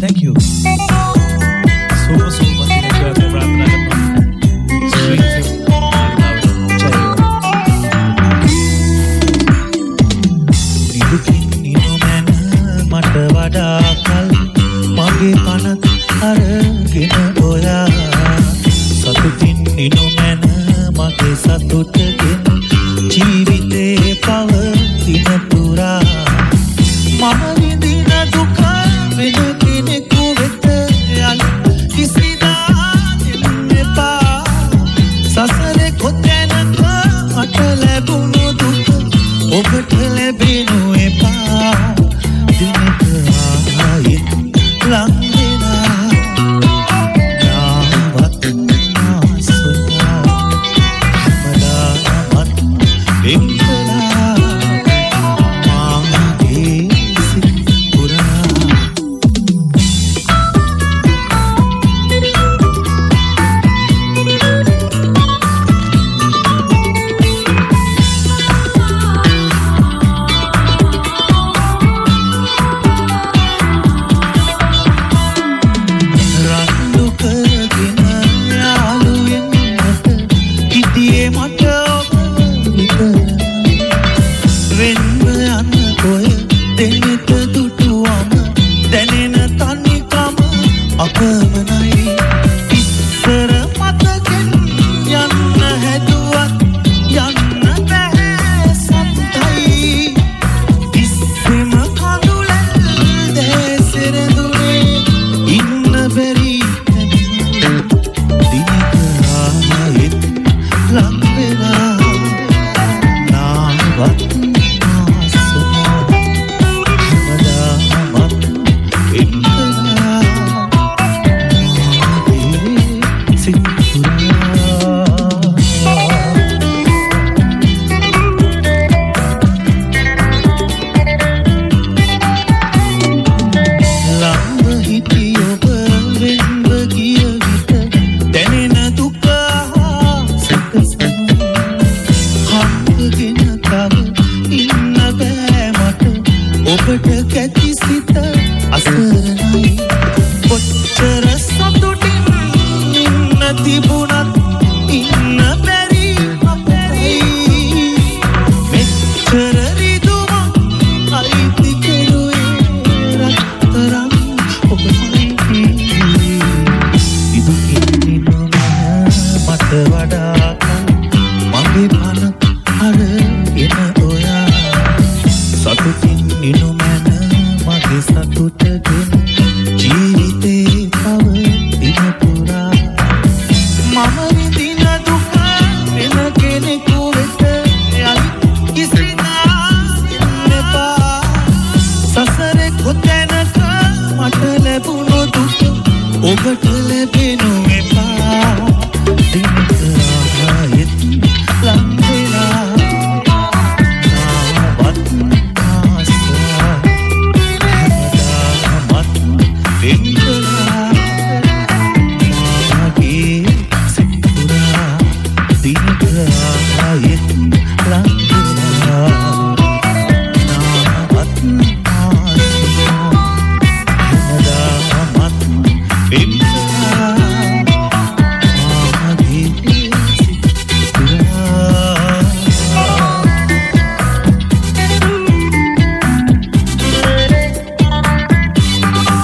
Thank you. Super enjoy the rap මට වඩා කල් මගේ පනත් අරගෙන ඔයා සතුටින් ඉනු මැන මගේ සතුටගෙන ජීවිතේ පවතින පුරා මම විඳින දුක වෙන කෙනෙකු වෙත යන්න කිසිදා දෙන්න එපා සසරේ කොතැනක මට ලැබුණු දුක ඔබට ලැබෙනු එපා දිනක ආයෙත් ලං වෙලා නාවත් නාසනා මලාමත් එක්කලා මාගේ සිත් පුරා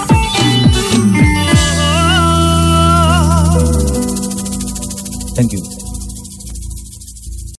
Thank you.